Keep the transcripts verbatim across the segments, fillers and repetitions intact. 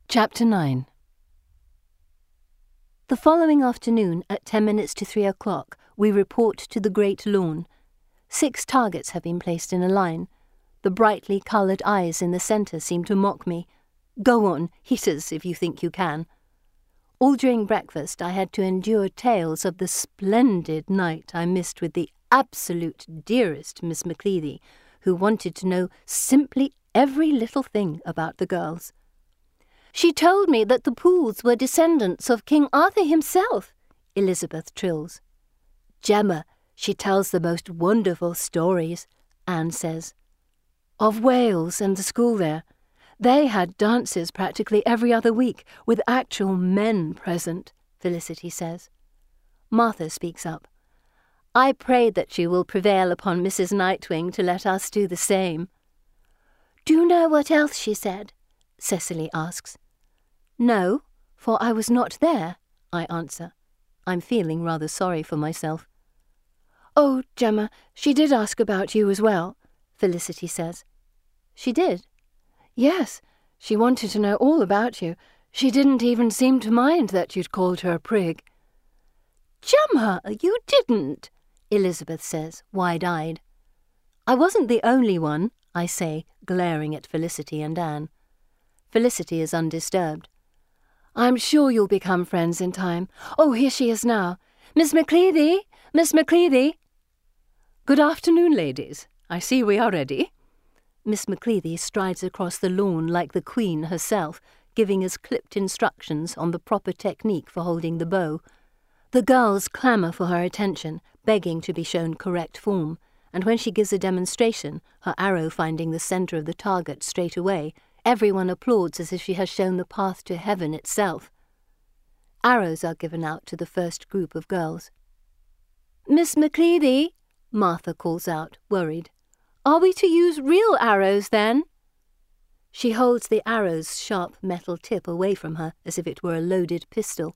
Chapter nine. The following afternoon, at ten minutes to three o'clock, we report to the great lawn. Six targets have been placed in a line. The brightly coloured eyes in the centre seem to mock me. Go on, hit us if you think you can. All during breakfast I had to endure tales of the splendid night I missed with the absolute dearest Miss Macleady, who wanted to know simply every little thing about the girls. She told me that the Pooles were descendants of King Arthur himself, Elizabeth trills. Gemma, she tells the most wonderful stories, Anne says. Of Wales and the school there. They had dances practically every other week, with actual men present, Felicity says. Martha speaks up. I pray that she will prevail upon Missus Nightwing to let us do the same. Do you know what else she said? Cecily asks. No, for I was not there, I answer. I'm feeling rather sorry for myself. Oh, Gemma, she did ask about you as well, Felicity says. She did? Yes, she wanted to know all about you. She didn't even seem to mind that you'd called her a prig. Gemma, you didn't, Elizabeth says, wide-eyed. I wasn't the only one, I say, glaring at Felicity and Anne. Felicity is undisturbed. I'm sure you'll become friends in time. Oh, here she is now. Miss Macleady! Miss Macleady! Good afternoon, ladies. I see we are ready. Miss Macleady strides across the lawn like the Queen herself, giving us clipped instructions on the proper technique for holding the bow. The girls clamour for her attention, begging to be shown correct form, and when she gives a demonstration, her arrow finding the centre of the target straight away, everyone applauds as if she has shown the path to heaven itself. Arrows are given out to the first group of girls. Miss Macleady, Martha calls out, worried. Are we to use real arrows, then? She holds the arrow's sharp metal tip away from her as if it were a loaded pistol.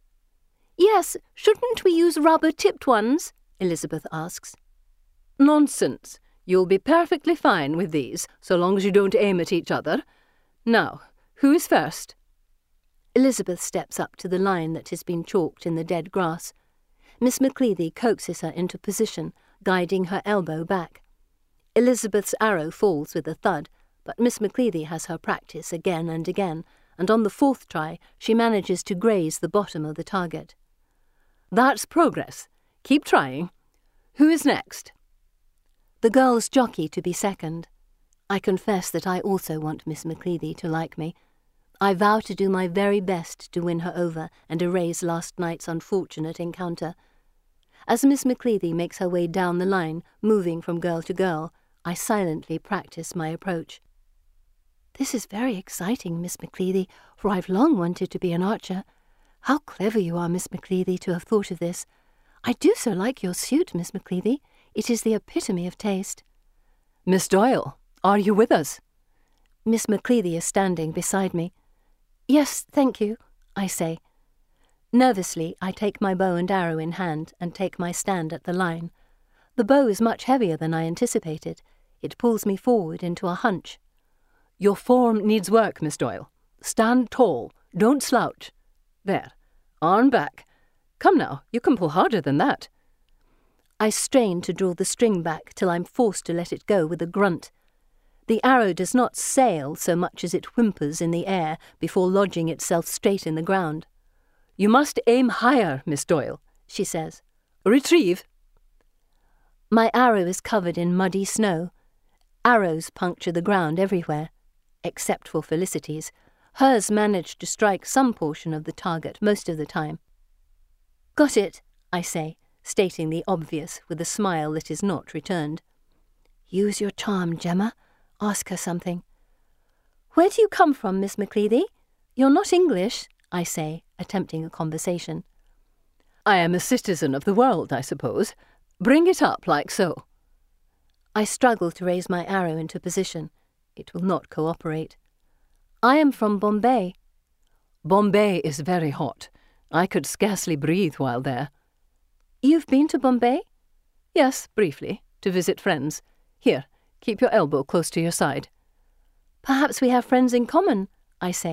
Yes, shouldn't we use rubber-tipped ones? Elizabeth asks. Nonsense. You'll be perfectly fine with these, so long as you don't aim at each other. Now, who is first? Elizabeth steps up to the line that has been chalked in the dead grass. Miss Macleady coaxes her into position, guiding her elbow back. Elizabeth's arrow falls with a thud, but Miss Macleady has her practice again and again, and on the fourth try she manages to graze the bottom of the target. That's progress. Keep trying. Who is next? The girls jockey to be second. I confess that I also want Miss Macleady to like me. I vow to do my very best to win her over and erase last night's unfortunate encounter. As Miss Macleady makes her way down the line, moving from girl to girl, I silently practice my approach. This is very exciting, Miss Macleady, for I've long wanted to be an archer. How clever you are, Miss Macleady, to have thought of this. I do so like your suit, Miss Macleady. It is the epitome of taste. Miss Doyle, are you with us? Miss Macleady is standing beside me. Yes, thank you, I say. Nervously, I take my bow and arrow in hand and take my stand at the line. The bow is much heavier than I anticipated. It pulls me forward into a hunch. Your form needs work, Miss Doyle. Stand tall. Don't slouch. There. Arm back. Come now, you can pull harder than that. I strain to draw the string back till I'm forced to let it go with a grunt. The arrow does not sail so much as it whimpers in the air before lodging itself straight in the ground. You must aim higher, Miss Doyle, she says. Retrieve. My arrow is covered in muddy snow. Arrows puncture the ground everywhere, except for Felicity's. Hers managed to strike some portion of the target most of the time. Got it, I say, stating the obvious with a smile that is not returned. Use your charm, Gemma. Ask her something. Where do you come from, Miss Macleady? You're not English, I say, attempting a conversation. I am a citizen of the world, I suppose. Bring it up like so. I struggle to raise my arrow into position. It will not cooperate. I am from Bombay. Bombay is very hot. I could scarcely breathe while there. You've been to Bombay? Yes, briefly, to visit friends. Here, keep your elbow close to your side. Perhaps we have friends in common, I say,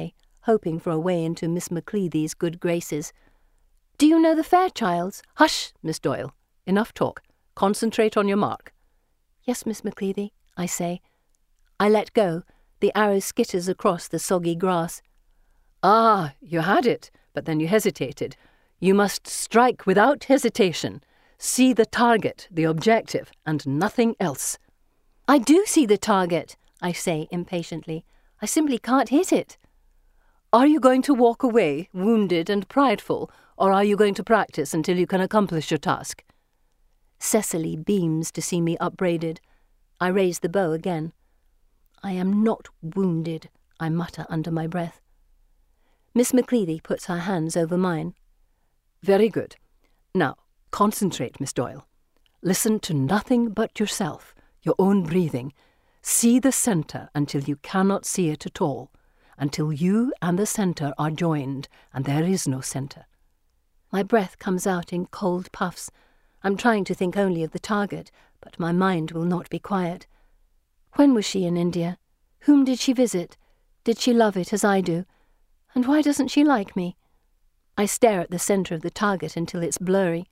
hoping for a way into Miss Macleady's good graces. "Do you know the Fairchilds?" "Hush, Miss Doyle. Enough talk. Concentrate on your mark." "Yes, Miss Macleady," I say. I let go. The arrow skitters across the soggy grass. "Ah, you had it, but then you hesitated. You must strike without hesitation. See the target, the objective, and nothing else." "I do see the target," I say impatiently. "I simply can't hit it." "Are you going to walk away, wounded and prideful, or are you going to practice until you can accomplish your task?" Cecily beams to see me upbraided. I raise the bow again. "I am not wounded," I mutter under my breath. Miss Macleady puts her hands over mine. "Very good. Now, concentrate, Miss Doyle. Listen to nothing but yourself, your own breathing. See the centre until you cannot see it at all, until you and the centre are joined, and there is no centre." My breath comes out in cold puffs. I'm trying to think only of the target, but my mind will not be quiet. When was she in India? Whom did she visit? Did she love it as I do? And why doesn't she like me? I stare at the centre of the target until it's blurry.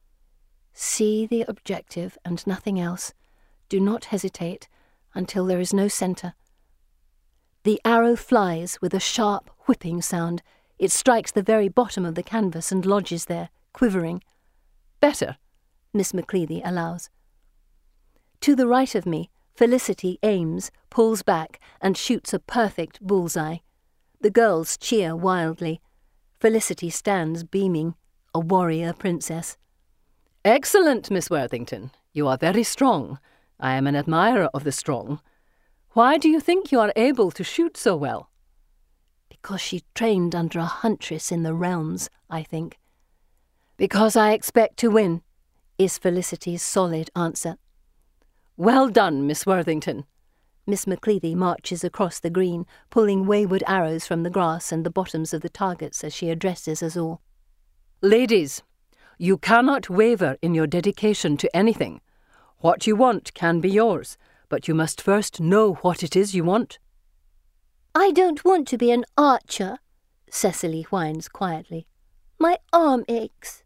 See the objective and nothing else. Do not hesitate until there is no centre. The arrow flies with a sharp whipping sound. It strikes the very bottom of the canvas and lodges there, quivering. "Better," Miss Macleady allows. To the right of me, Felicity aims, pulls back, and shoots a perfect bullseye. The girls cheer wildly. Felicity stands beaming, a warrior princess. "Excellent, Miss Worthington. You are very strong. I am an admirer of the strong. Why do you think you are able to shoot so well?" "Because she trained under a huntress in the realms, I think." "Because I expect to win," is Felicity's solid answer. "Well done, Miss Worthington." Miss Macleady marches across the green, pulling wayward arrows from the grass and the bottoms of the targets as she addresses us all. "Ladies, you cannot waver in your dedication to anything. What you want can be yours, but you must first know what it is you want." "I don't want to be an archer," Cecily whines quietly. "My arm aches."